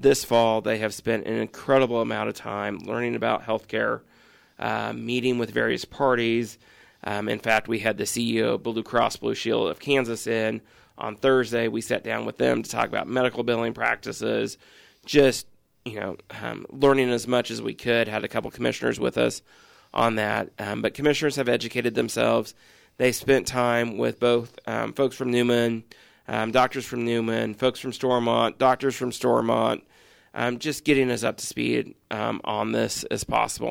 this fall, they have spent an incredible amount of time learning about healthcare, meeting with various parties. In fact, we had the CEO of Blue Cross Blue Shield of Kansas in on Thursday. We sat down with them to talk about medical billing practices, just learning as much as we could. Had a couple commissioners with us on that, but commissioners have educated themselves. They spent time with both folks from Newman, doctors from Newman, folks from Stormont, doctors from Stormont, just getting us up to speed on this as possible.